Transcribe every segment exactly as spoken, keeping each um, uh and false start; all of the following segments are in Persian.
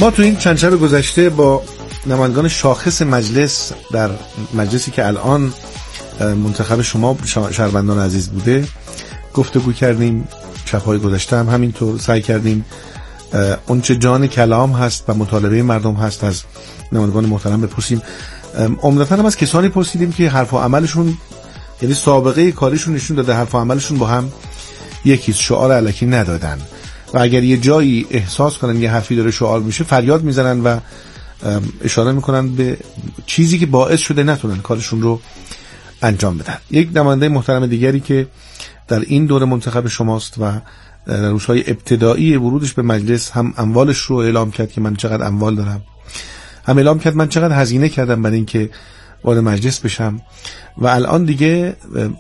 ما تو این چند شب گذشته با نمایندگان شاخص مجلس در مجلسی که الان منتخب شما شهروندان عزیز بوده گفتگو کردیم. شب‌های گذشته هم همینطور سعی کردیم اون چه جان کلام هست و مطالبه مردم هست از نمایندگان محترم بپرسیم. عمدتاً هم از کسانی پرسیدیم که حرف و عملشون، یعنی سابقه کاریشون نشون داده حرف و عملشون با هم یکیست، شعار الکی ندادن و اگر یه جایی احساس کنن یه حرفی داره شعار میشه فریاد میزنن و اشاره میکنن به چیزی که باعث شده نتونن کارشون رو انجام بدن. یک نماینده محترم دیگری که در این دوره منتخب شماست و در روزهای ابتدایی ورودش به مجلس هم اموالش رو اعلام کرد که من چقدر اموال دارم، هم اعلام کرد من چقدر هزینه کردم برای اینکه وارد مجلس بشم و الان دیگه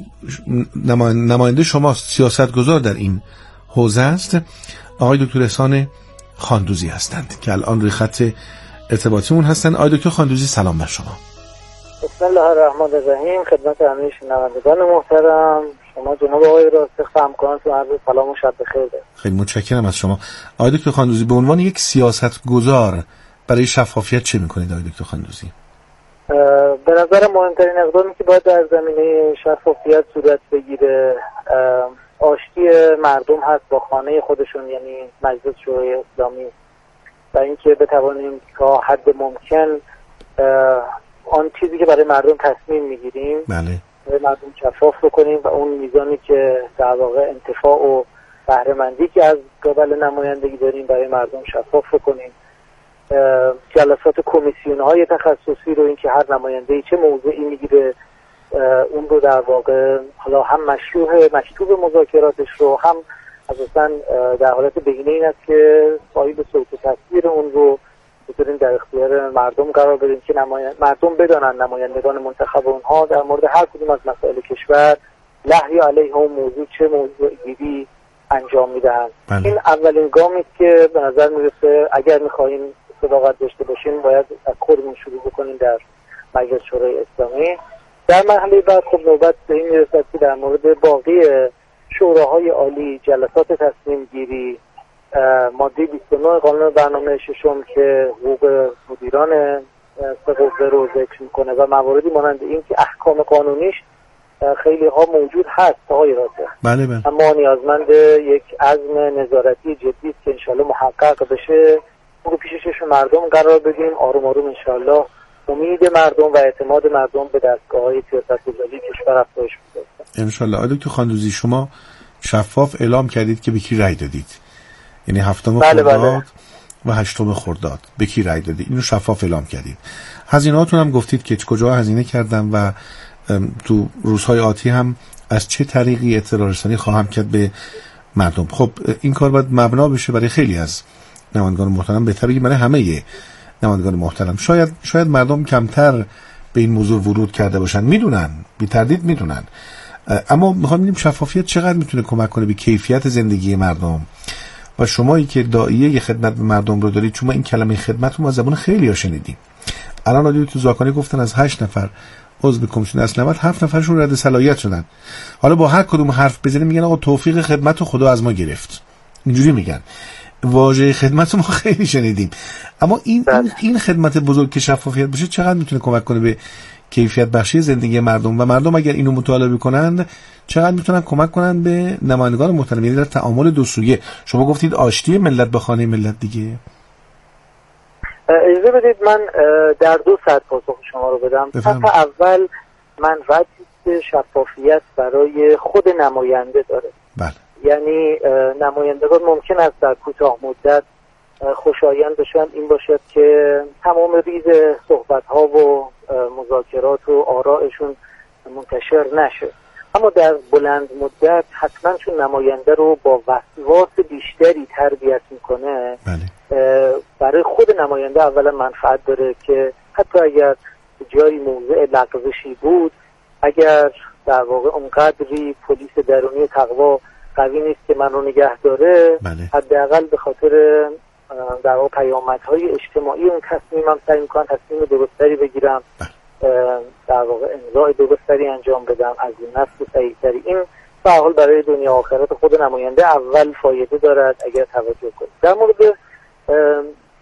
نماینده شماست، سیاستگزار در این حوزه است. آقای دکتر احسان خاندوزی هستند که الان روی خط ارتباطیمون هستند. آقای دکتر خاندوزی سلام بر شما. بسم الله الرحمن الرحیم. خدمت همه شنوندگان محترم، شما جناب آقای راسخ همکارانتون عرض سلام و شب بخیر دارم. خیلی متشکرم از شما. آقای دکتر خاندوزی، به عنوان یک سیاستگزار برای شفافیت چه میکنید آقای دکتر خاندوزی؟ به نظر مهمترین اقدامی که باید در زمینه شفافیت صورت بگیره آشتی مردم هست با خانه خودشون، یعنی مجلس شورای اسلامی، و اینکه بتوانیم تا حد ممکن آن چیزی که برای مردم تصمیم میگیریم بله برای مردم شفاف بکنیم و اون میزانی که در واقع انتفاع و بهره مندی که از قبل نمایندگی داریم برای مردم شفاف بکنیم. جلسات کمیسیون های تخصصی رو، اینکه هر نماینده‌ای چه موضوعی میگیره اون رو در واقع حالا هم مشروع مکتوب مذاکراتش رو هم اساساً در حالت بهینه این است که صاحب صوت و تصویر اون رو بتونیم در اختیار مردم قرار بدیم که نماینده مردم بدانن نمایندگان منتخب اونها در مورد هر کدوم از مسائل کشور لهی علیه اون موضوع چه موضوعی انجام میدهند. این اولین گامی است که به نظر میرسه اگر میخواهیم صداقت داشته باشیم باید از خودمون شروع بکنیم در مجلس شورای اسلامی. در مرحله بعد خب نوبت به این میرسد که در مورد باقی شوراهای عالی، جلسات تصمیم گیری، ماده بیست و نه قانون برنامه ششم که حقوق مدیران قوه رو ذکر میکنه و مواردی مانند این که احکام قانونیش خیلی ها موجود هست آقای راسخ، بله بله، اما نیازمند یک عزم نظارتی جدی است که انشالله محقق بشه، اون رو پیش چشم مردم قرار بدیم. آروم آروم انشالله امید مردم و اعتماد مردم به دستگاه‌های سیاست‌گذاری کشور افزایش پیدا کنه انشالله. آقای دکتر خاندوزی، شما شفاف اعلام کردید که به کی رأی دادید، یعنی هفتم بله خرداد بله. و هشتم خرداد به کی رأی دادید، اینو شفاف اعلام کردید. هزینه‌هاتون هم گفتید که کجا هزینه کردم و تو روزهای آتی هم از چه طریقی اطلاع رسانی خواهم کرد به مردم. خب این کار باید مبنا بشه برای خیلی از نمایندگان محترم، بهتره بگیم برای همه نمایندگان محترم. شاید شاید مردم کمتر به این موضوع ورود کرده باشن، میدونن، بی تردید میدونن، اما میخوام ببینیم شفافیت چقدر میتونه کمک کنه به کیفیت زندگی مردم. و شمایی که داعیه خدمت به مردم رو دارید، چون ما این کلمه خدمت رو از زبان خیلی ها شنیدیم. الان رادیو تو زاکانی گفتن از هشت نفر عضو کمیسیون اصلاحات هفت نفرشون رد صلاحیت شدن. حالا با هر کدوم حرف بزنیم میگن آقا توفیق خدمت رو خدا از ما گرفت، اینجوری میگن. واژه خدمت رو ما خیلی شنیدیم، اما این این, این خدمت بزرگ که شفافیت باشه چقدر میتونه کمک کنه به کیفیت بخشی زندگی مردم، و مردم اگر اینو مطالبه کنند چقدر میتونن کمک کنن به نمایندگان محترم، یعنی در تعامل دو سویه. شما گفتید آشتی ملت با خانه ملت دیگه. اجازه بدید من در دو سطح پاسخ شما رو بدم. سطح اول من رد شفافیت برای خود نماینده داره. بله. یعنی نمایندگان ممکن است در کوتاه مدت خوشایند بشن این باشد که تمام ریز صحبت‌ها و مذاکرات و آرائشون منتشر نشه، اما در بلند مدت حتما چون نماینده رو با وسواس بیشتری تربیت میکنه، بله. برای خود نماینده اولا منفعت داره که حتی اگر جایی موضع لغزشی بود، اگر در واقع اونقدری پلیس درونی تقوا قوی نیست که من رو نگه داره، بله. حداقل به خاطر در واقع پیامدهای اجتماعی اون تصمیمم سعی میکنم تصمیم درستری بگیرم، بله. در واقع امضای درستری انجام بدم، از این نفس صحیح‌تری. این به هر حال برای دنیا آخرت خود نماینده اول فایده دارد اگر توجه کنید. در مورد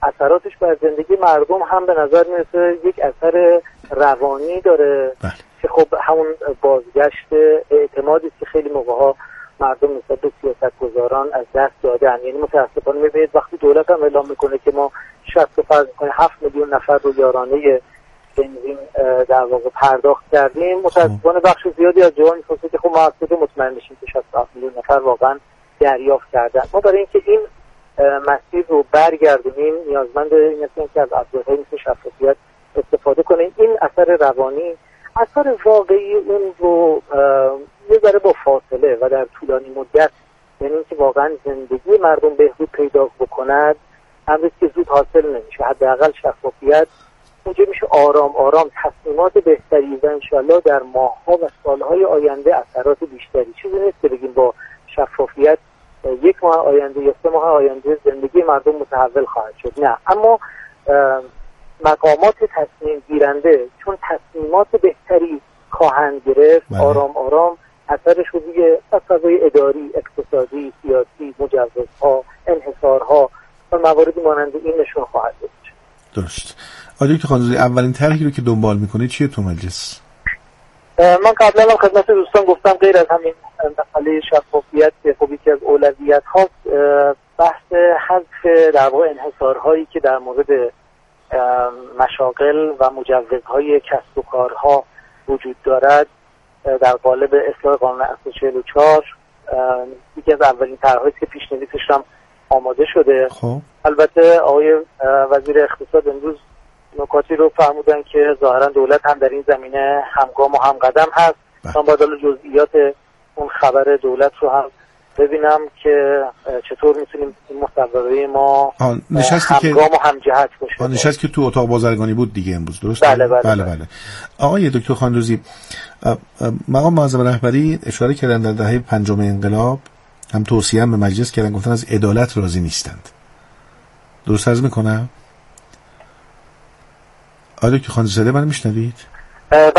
اثراتش بر زندگی مردم هم به نظر میرسه یک اثر روانی داره بله. که خب همون بازگشت اعتمادی که خیلی موقع‌ها مردم نسبت به سیاستگزاران از دست دادن. یعنی متاسفانه میبینید وقتی دولت هم اعلام میکنه که ما شصت و فرض میکنه هفت میلیون نفر رو یارانه بنزین در واقع پرداخت کردیم، متاسفانه بخش زیادی از جوان می‌خواسته که خب ما از کجا مطمئن بشیم که شصت و هفت میلیون نفر واقعا دریافت کردن. ما برای اینکه این مسیر رو برگردونیم نیازمند این هستیم که از ابزارهای مثل شفافیت استفاده کنیم. این اثر روانی، اثر واقعی اون رو یه ذره با فاصله و در طولانی مدت، یعنی اینکه واقعا زندگی مردم بهبود پیدا بکند، امری که زود حاصل نمیشه. حداقل شفافیت اونجا میشه آرام آرام تصمیمات بهتری و انشالله در ماه‌ها و سالهای آینده اثرات بیشتری. چیزی نیست که بگیم با شفافیت یک ماه آینده یا سه ماه آینده زندگی مردم متحول خواهد شد، نه. اما مقامات تصمیم گیرنده چون تصمیمات بهتری خواهند گرفت، بله. آرام آرام اثرش رو دیگه از فضای اداری، اقتصادی، سیاسی، مجوزها، انحصارها و مواردی مانند این نشون خواهد داد. درست. آقای دکتر خاندوزی، اولین طرحی رو که دنبال میکنید چیه تو مجلس؟ من قبلا هم خدمت دوستان گفتم غیر از همین مسئله شفافیت که خب یکی از اولویت هاست، بحث حذف در واقع انحصارهایی که در مورد مشاغل و مجوزهای کسب و کارها وجود دارد در قالب اصلاح قانون اساسی چهل و چهار یکی از اولین طرحهایی که پیشنهادش هم آماده شده. خب البته آقای وزیر اقتصاد امروز نکاتی رو فرمودن که ظاهرا دولت هم در این زمینه همگام و همقدم هست. من باید جزئیات اون خبر دولت رو هم ببینم که چطور میتونیم این مصوبه ما همگام و همجهت باشه. نشست که تو اتاق بازرگانی بود دیگه امروز، درسته؟ بله بله, بله, بله. آقای دکتر خاندوزی، مقام معظم رهبری اشاره کردن در دهه پنجم انقلاب هم توصیه هم به مجلس کردن، گفتن از عدالت راضی نیستند. درست عرض میکنم؟ آقای دکتر خاندوزی صدای من میشنوید؟ بله.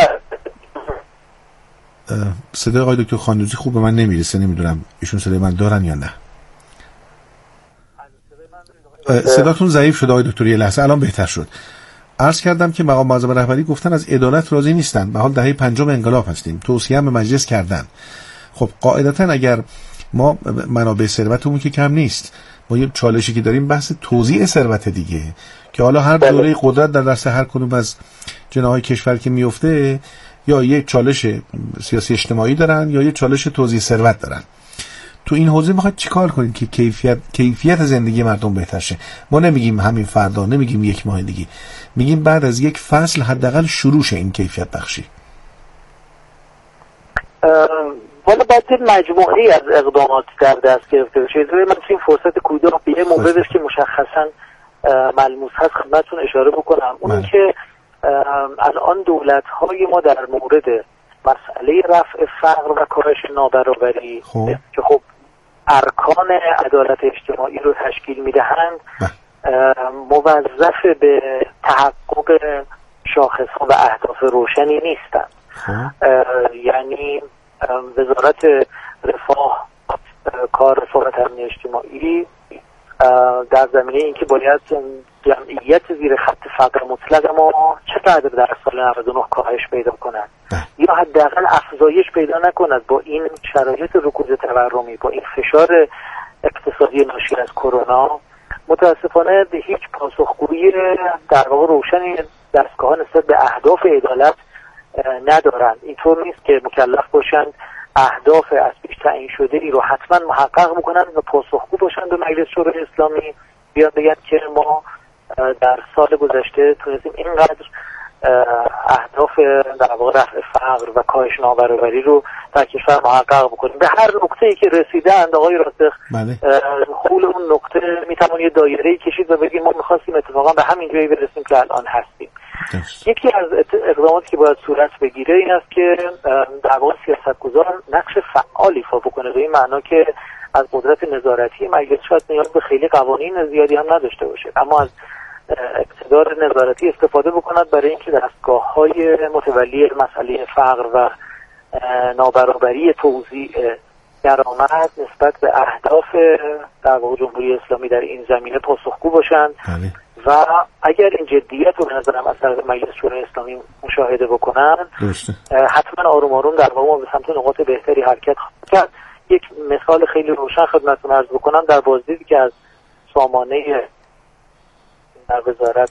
صدای آقای دکتر خاندوزی خوب به من نمیرسه، نمیدونم ایشون صدای من دارن یا نه. صداتون ضعیف شده آقای دکتر، یه لحظه الان بهتر شد. عرض کردم که مقام معظم رهبری گفتن از عدالت راضی نیستن، به حال دهه پنجم انقلاب هستیم، توصیه هم به مجلس کردن. خب قاعدتا اگر ما منابع ثروتمون که کم نیست، ما یه چالشی که داریم بحث توزیع ثروت دیگه، که حالا هر دوره قدرت در دست هر کدوم از جناح‌های کشور که میفته یا یک چالش سیاسی اجتماعی دارن یا یک چالش توزیع ثروت دارن. تو این حوزه میخواید چیکار کنید که کیفیت کیفیت زندگی مردم بهتر شه؟ ما نمیگیم همین فردا، نمیگیم یک ماه دیگه، میگیم بعد از یک فصل حداقل شروع شه این کیفیت بخشی. والا باید مجموعی از اقدامات در دست گرفته بشه. من این فرصت کوتاه به یه موردش که مشخصا ملموس هست خدمتتون اشاره بکنم. اون که الان دولت‌های ما در مورد مسئله رفع فقر و کاهش نابرابری خب. که خب ارکان عدالت اجتماعی رو تشکیل میدهند موظف به تحقق شاخص‌ها و اهداف روشنی نیستند. یعنی وزارت رفاه کار رفاه و تامین اجتماعی در زمینه اینکه باید جمعیت زیر خط فقر مطلق ما چقدر در سال نود و نه کاهش پیدا کند یا حداقل افزایش پیدا نکند با این شرایط رکود تورمی، با این فشار اقتصادی ناشی از کرونا، متاسفانه به هیچ پاسخگویی در واقع روشنی دستگاه‌ها نسبت به اهداف عدالت ندارند. اینطور نیست که مکلف باشند اهداف از پیش تعیین شده ای رو حتما محقق بکنند و پاسخگو باشند به مجلس شورای اسلامی، بیان بگن که ما در سال گذشته تونستیم اینقدر اهداف در واقع رفع فقر و کاهش نابرابری رو در کشور محقق بکنیم. به هر نقطه‌ای که رسیدند آقای راسخ خول اون نقطه میتوان یه دایره‌ای کشید و بگیم ما می‌خواستیم اتفاقا به همین جایی برسیم که الان هستیم. دست. یکی از اقداماتی که باید صورت بگیره این است که در واقع سیاستگزار نقش فعال ایفا بکنه، به این معنا که از قدرت نظارتی مجلس شاید نیاز به خیلی قوانین زیادی هم نداشته باشه، اما از اقتدار نظارتی استفاده بکند برای اینکه دستگاه‌های متولی مسئله فقر و نابرابری توزیع درآمد نسبت به اهداف در واقع جمهوری اسلامی در این زمینه پاسخگو باشند و اگر این جدیت رو به نظرم از طرف مجلس شورای اسلامی مشاهده بکنن حتما آروم آروم در واقع به سمت نقاط بهتری حرکت خواهد کرد. یک مثال خیلی روشن خدمتتون عرض بکنم، در بازدیدی که از سامانه در وزارت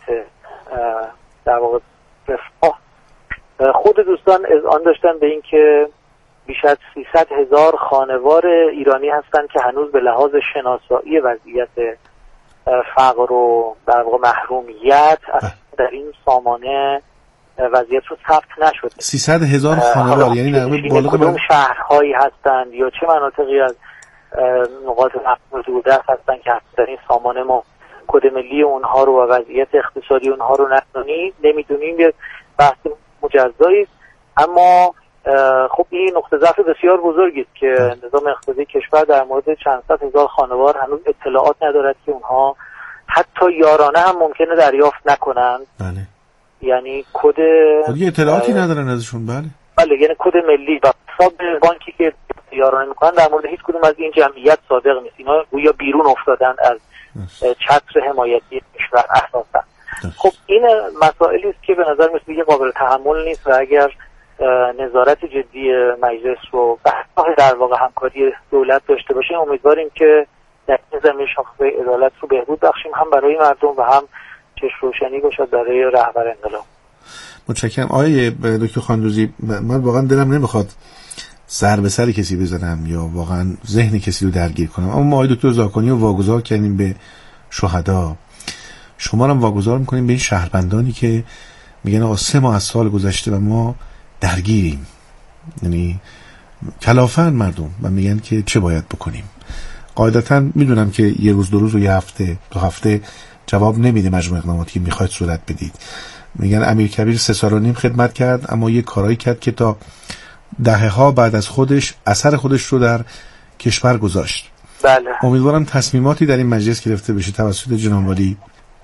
در واقع رفاه خود دوستان اذعان داشتن به این که بیش از سیصد هزار خانوار ایرانی هستند که هنوز به لحاظ شناسایی وضعیت فقر و در واقع محرومیت در این سامانه وضعیت رو ثبت نشده. سیصد هزار خانوار یعنی نقمه بالغ کدوم شهرهایی هستند یا چه مناطقی از نقاط محروم دوردست هستند که در این سامانه ما کد ملی اونها رو و وضعیت اقتصادی اونها رو ندونیم نمیدونیم. یه بحث مجزایی است، اما خب این نقطه ضعف بسیار بزرگی است که نظام اقتصادی کشور در مورد چند صد هزار خانوار هنوز اطلاعات ندارد که اونها حتی یارانه هم ممکنه دریافت نکنند. بله. یعنی کد دیگه اطلاعاتی ندارن ازشون. بله بله یعنی کد ملی و حساب بانکی که یارانه میکنن در مورد هیچ کدوم از این جمعیت صادق نیست. اینا گویا بیرون افتادن از چتر حمایتی کشور اساسا. خب این مسائلی است که به نظر میاد دیگه قابل تحمل نیست و اگر نظارت جدی مجلس رو بحث در واقع همکاری دولت داشته باشیم امیدواریم که در این زمینه شاخصه عدالت رو بهبود بخشیم، هم برای مردم و هم چشم روشنی باشد برای رهبر انقلاب. متشکرم. آقای دکتر خاندوزی، من واقعا دلم نمیخواد سر به سر کسی بزنم یا واقعا ذهن کسی رو درگیر کنم، اما ما آقای دکتر زاکانی رو واگذار کردیم به شهدا، شما رو واگذار میکنیم به این شهروندانی که میگن آقا سه ماه از سال گذشته و ما درگیریم، یعنی کلافن مردم و میگن که چه باید بکنیم. قاعدتا میدونم که یه روز دو روز و یه هفته دو هفته جواب نمیده مجموع اقداماتی که میخواید صورت بدید. میگن امیرکبیر سه سال و نیم خدمت کرد اما یه کارایی کرد که تا دهه ها بعد از خودش اثر خودش رو در کشور گذاشت. بله. امیدوارم تصمیماتی در این مجلس گرفته بشه توسط جناب والی،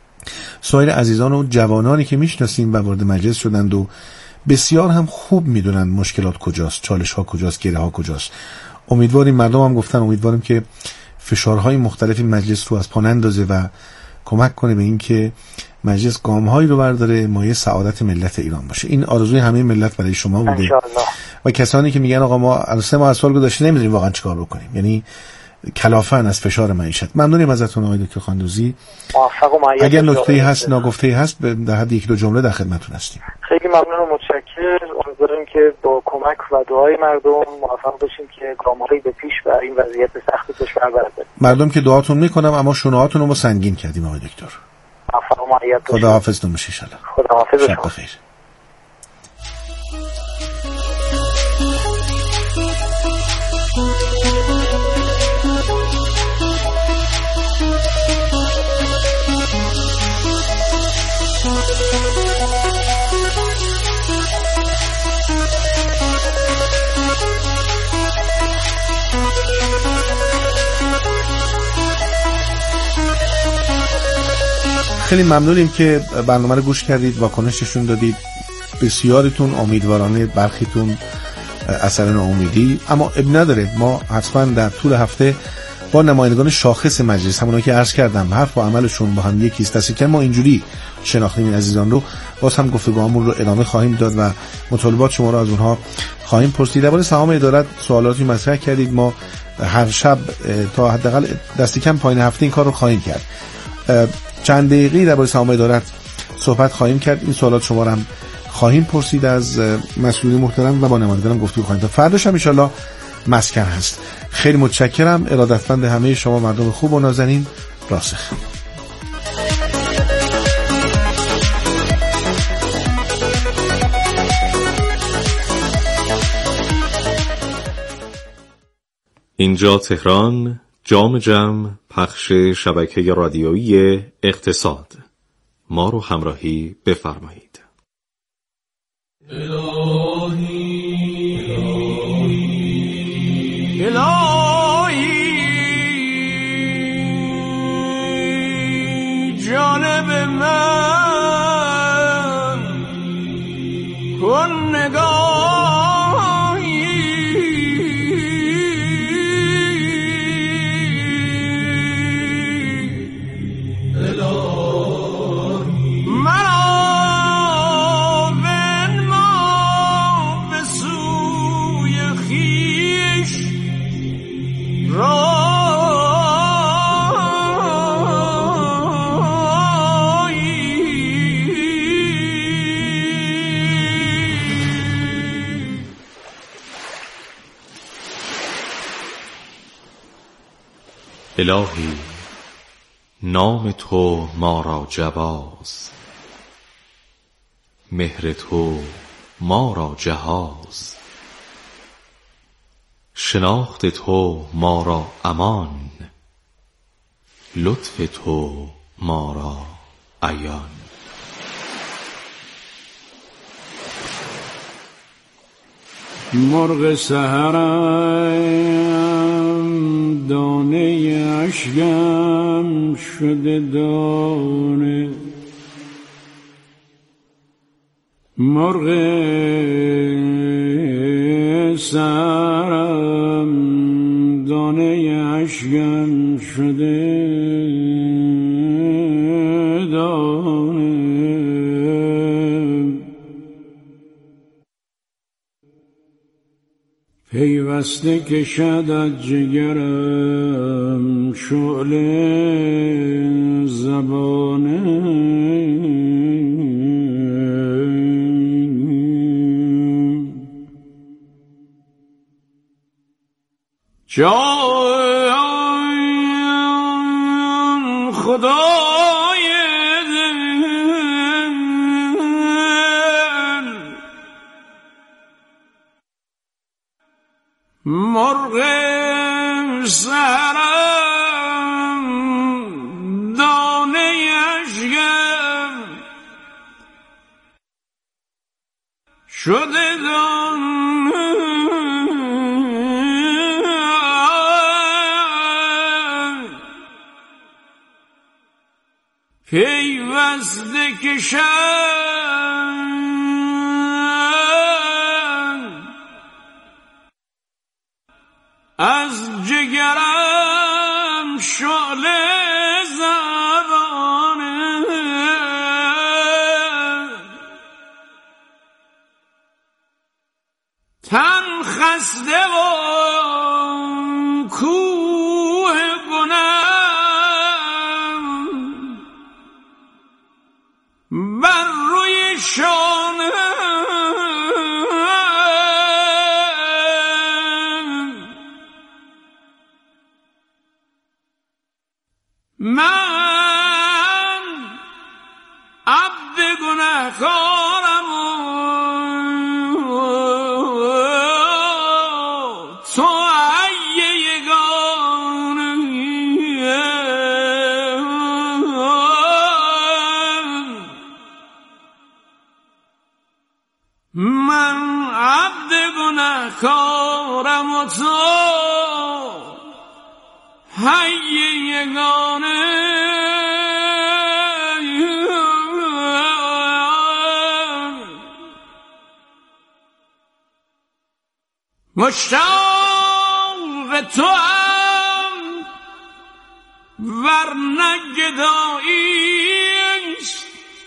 سایر عزیزان و جوانانی که میشناسیم و وارد مجلس شدند و بسیار هم خوب میدونن مشکلات کجاست، چالش ها کجاست، گره ها کجاست. امیدواریم، مردم هم گفتن امیدواریم که فشارهای مختلفی مجلس رو از پا نندازه و کمک کنه به این که مجلس گام‌هایی رو برداره مایه سعادت ملت ایران باشه. این آرزوی همه ملت برای شما بوده انشاءالله. و کسانی که میگن آقا ما سه ماه از سال گذشته نمیدونیم واقعا چیکار بکنیم، یعنی کلافن از فشار معیشت. ممنونیم ازتون آقای دکتر خاندوزی. موفق و معید. اگر نکته‌ای هست ناگفته‌ای هست در حد یک دو جمله در خدمتتون هستیم. خیلی ممنون و متشکرم. امیدوارم که با کمک و دعای مردم موفق بشیم که گام‌هایی به پیش و این وضعیت سخت کشور برداریم. مردم که دعاتون میکنم اما شونه‌هاتون رو ما سنگین کردیم آقای دکتر. موفق و معید باشید. خداحافظ ان شاء الله. خداحافظ. شب بخیر. خیلی ممنونیم که برنامه رو گوش کردید، واکنششون دادید. بسیارتون امیدوارانه، برخیتون اثر ناامیدی، اما اب نداره، ما حتما در طول هفته با نمایندگان شاخص مجلس، همونایی که عرض کردم حرف و عملشون با هم یکیست، دستی که ما اینجوری شناختیم این عزیزان رو، باز هم گفتگوامون رو ادامه خواهیم داد و مطالبات شما رو از اونها خواهیم پرسید. درباره سهام عدالت سوالاتی مطرح کردید، ما هر شب تا حداقل دستی کم پایین هفته این کار رو خواهیم کرد. چند دقیقه‌ای درباره سهام عدالت صحبت خواهیم کرد. این سوالات شما رو هم خواهیم پرسید از مسئولین محترم و با نمایندگان گفتگو خواهیم کرد. فرداش هم ان شاء الله مسکن هست. خیلی متشکرم. ارادتمند همه شما مردم خوب و نازنین. راسخ. اینجا تهران، جام جم، پخش شبکه رادیویی اقتصاد. ما رو همراهی بفرمایید. الهی الهی جانب من کن نگاهی الهی الهی نام تو ما را جواز، مهر تو ما را جهاز، شناخت تو ما را امان، لطف تو ما را عیان. مرغ سحرم دانه اشکم شده دانه، مرغ سحرم دانه اشکم شده دانه، پیوسته کشد از جگرم شعله زبانه، جان خدای دل مرغ سحرم دانه اشکم شده دانه، پیوسته کشد از جگرم شعله زبانه، تن خسته و کوه بلند بر روی شانه، من عبد گنهکارم و تو حی یگانه، من عبد گنهکارم و تو حی یگانه، مشتاق تو هم ورنه گداییست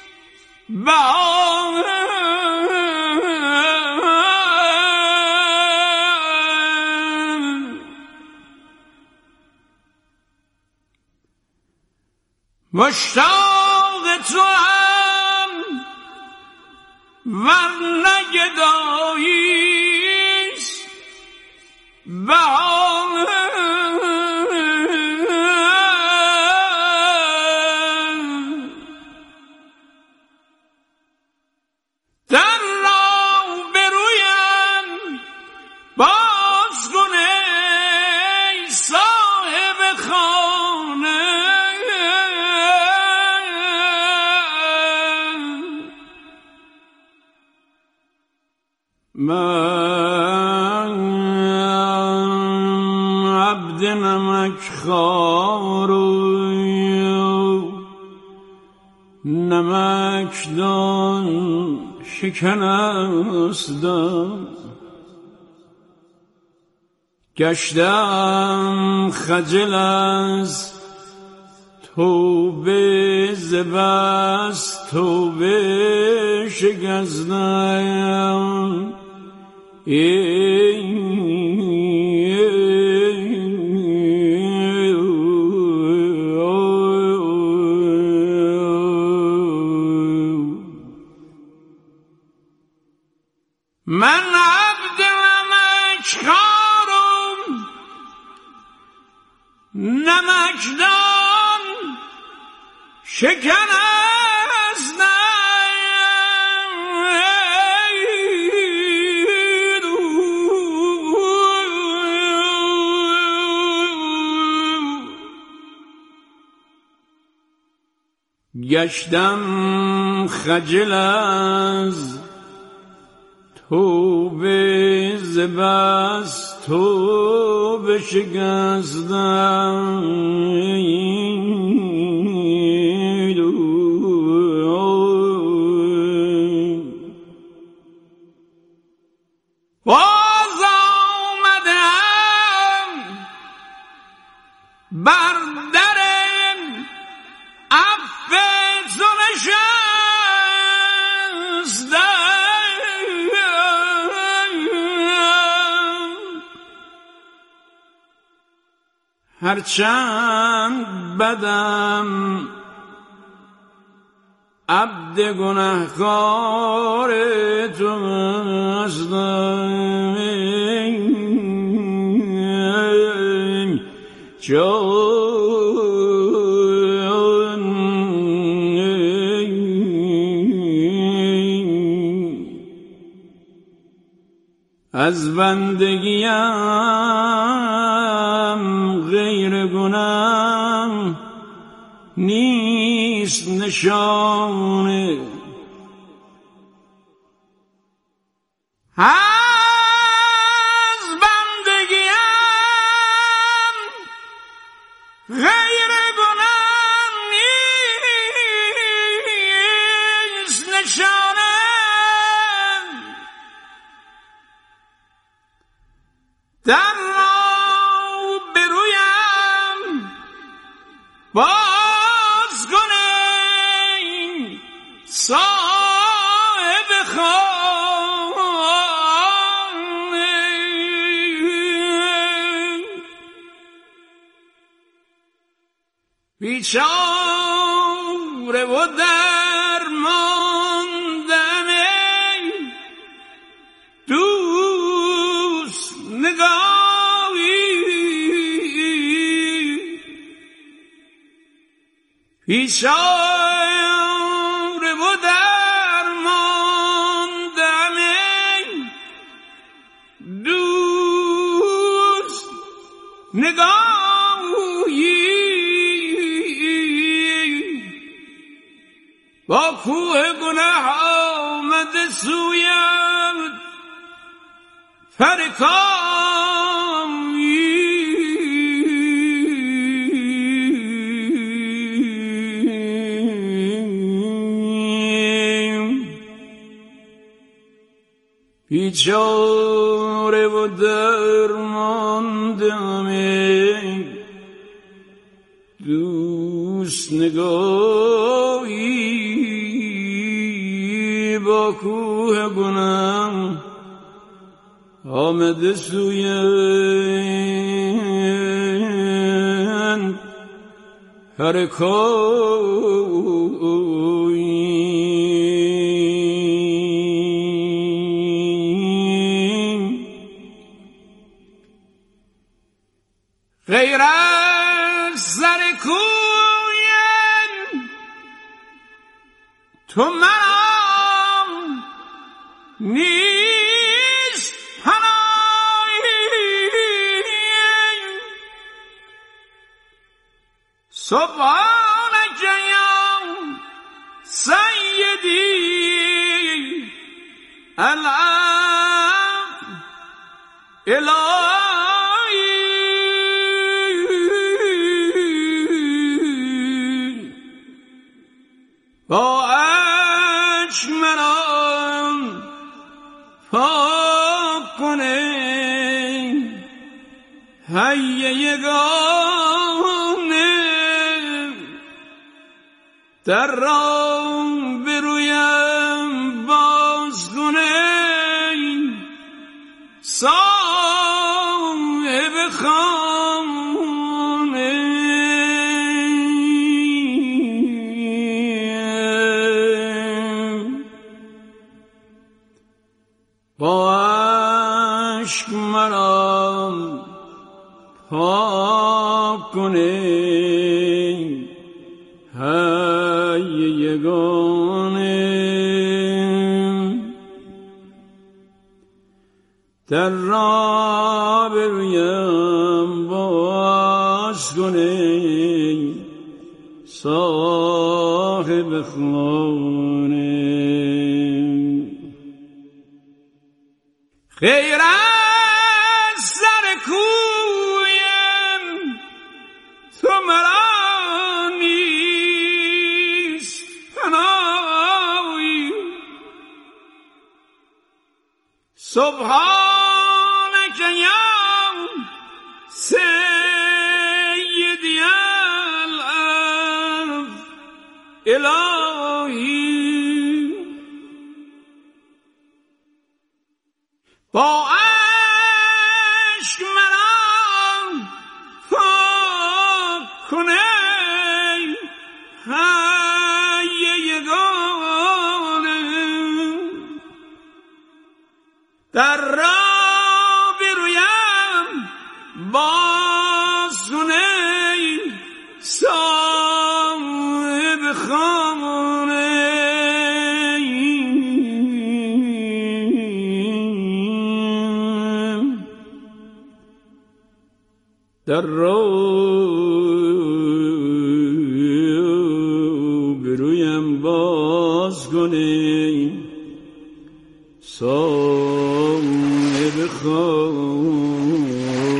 بهانه، مشتاق تو هم ورنه گداییست بهانه، در را برویم باز کن ای صاحب خانه، من عبد نمک خوار و نمک دان شکنستم، گشتم خجل از توبه ز بس توبه شکستم، من عبد نمک خوارم نمکدان شکن است گشتم خجل از تو به زبست تو بشکستم باز آمدم بر در عفو تو نشستم هرچند بدم عبد گنهکار تو هستم چون از بندگیم غیر گناه نیست نشانه از بندگیم غیر گناه نیست نشانه در را برویم باز کنیم صاحب خانه بیچاره و درماندم دوست نگاهی بیچاره و درماندم دوست نگاهی با کوه گناه آمده سویم فرکامی بیچاره و درماندم دوست نگاهی با کوه گناه آمده سویند هر کوی غیر از سر کویم تو منم نیست پناهی سبحانک یا سیدی العفو الهی با عشق منم پاک کنه حی یگانه در را برویم باز کنه صاحب خانه با عشق مرا پاک کن ای حی یگانه در را برویم باز کن ای صاحب خانه خیر از سر کویم تو مرا نیست پناهی سبحانک یا سیدی الارض الهی با عشق مرا پاک کنه حی یگانه در را برویم باز کنه صاحب خانه در را برویم باز کنه صاحب خانه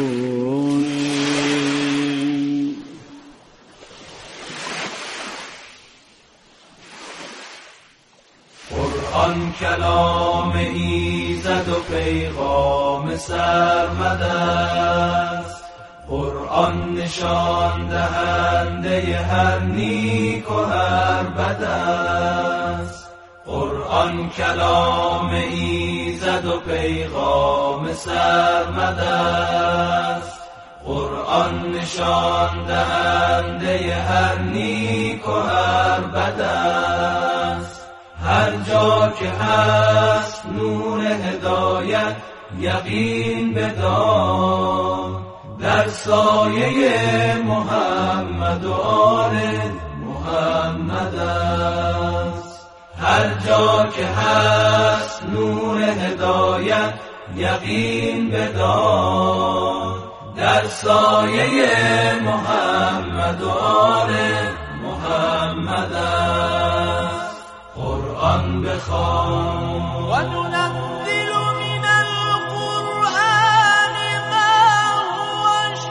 قرآن کلام ایزد و پیغام سرمد است قرآن نشان دهنده هر نیک و هر بد است قرآن کلام ایزد و پیغام سرمد است قرآن نشان دهنده هر نیک و هر بد است هر جا که هست نور هدایت یقین بدار در سایه محمد و آل محمد است هر جا که هست نور هدایت یقین بدار در سایه محمد و آل محمد است قرآن بخوان و ننزل من القرآن ما هو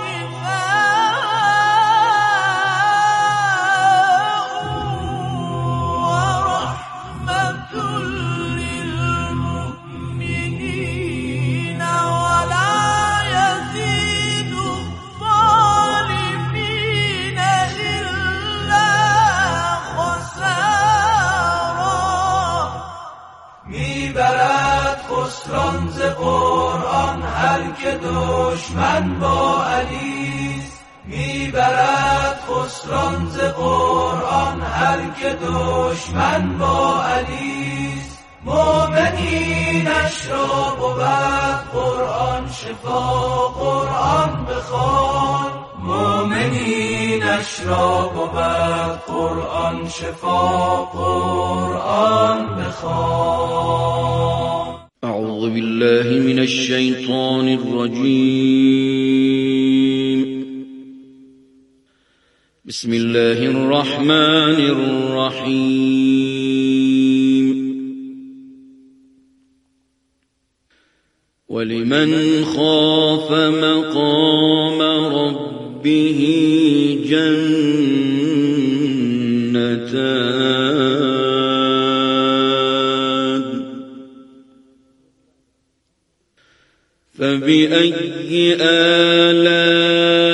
شفاء و رحمة للمؤمنین ولا يزيد الظالمین إلا خسارا میبرد خسران ز قرآن هر که دشمن با علیست میبرد خسران ز قرآن هر که دشمن با علیست مومنینش را بود قرآن شفا قرآن بخوان مومنینش را بود قرآن شفا قرآن بخوان أعوذ بالله من الشيطان الرجيم بسم الله الرحمن الرحيم ولمن خاف مقام ربه جنتان فبأي آلاء